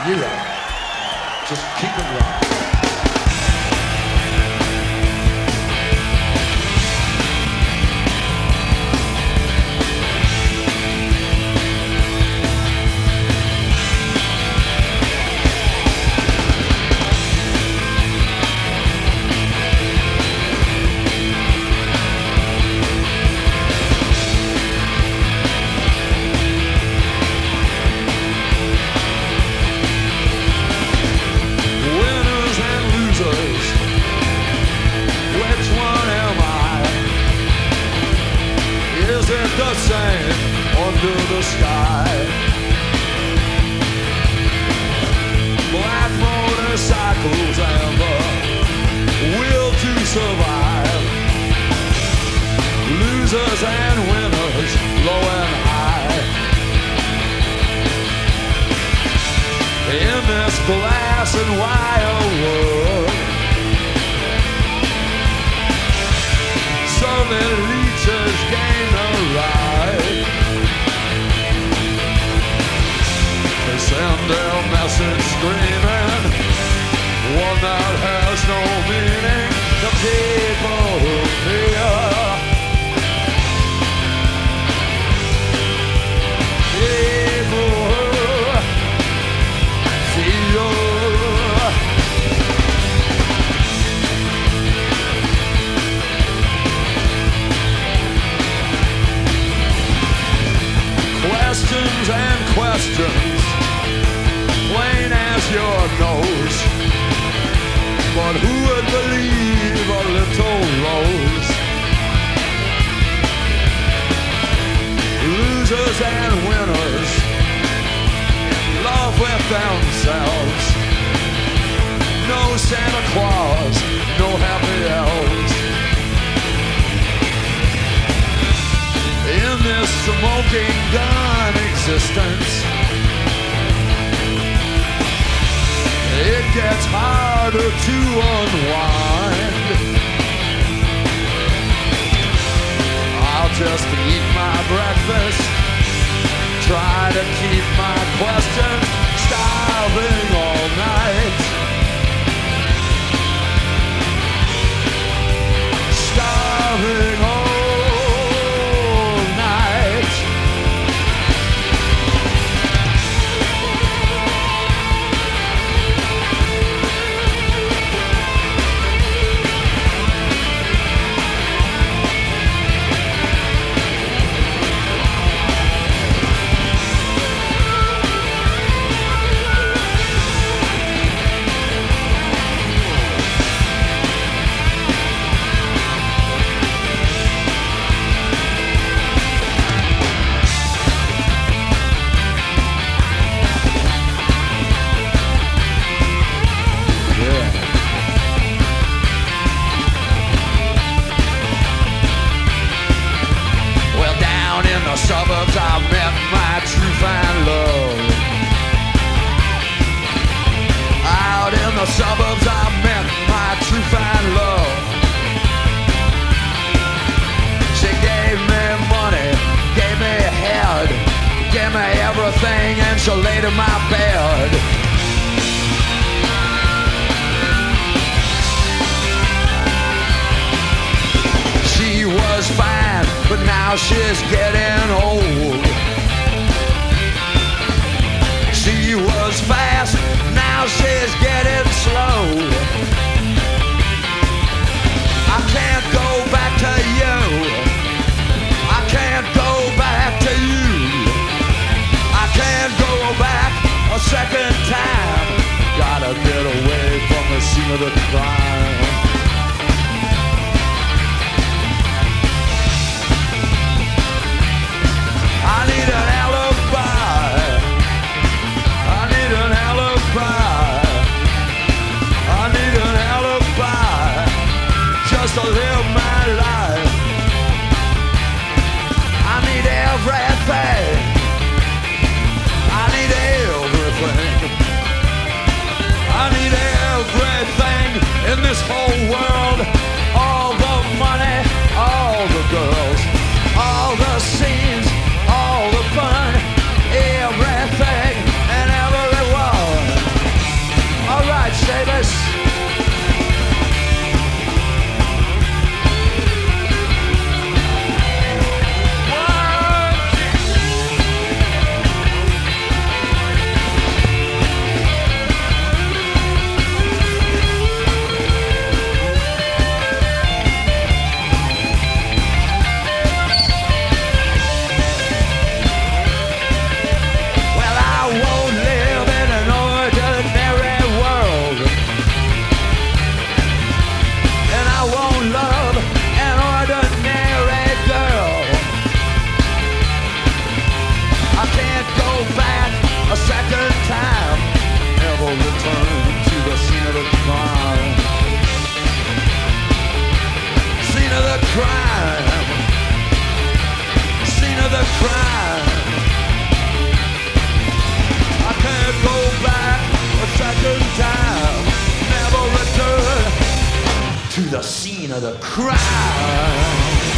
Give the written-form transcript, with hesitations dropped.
Yeah. Just keep it rocking. The same under the sky. Black motorcycles and the will to survive. Losers and winners, low and high. In this glass and wire world, so that leeches gain a ride. They send their message screaming, one that has no meaning to people who fear. People who fear. Questions and questions, plain as your nose. But who would believe a little rose? Losers and winners, love with themselves. No Santa Claus, no happy elves. In this smoking gun existence, it gets harder to unwind. I'll just eat my breakfast, try to keep my questions starving all night. Starving all suburbs I met my true fine love. Out in the suburbs I met my true fine love. She gave me money, gave me head, gave me everything, and she laid in my bed. She was fine, but now she's getting old. She was fast, now she's getting slow. I can't go back to you. I can't go back to you. I can't go back a second time. Gotta get away from the scene of the crime. I need an alibi. I need an alibi. I need an alibi just to live my life. I need everything. I need everything. I need everything in this whole world. All the money, all the girls, all the scenes, all the fun, everything and everyone. the scene of the crime.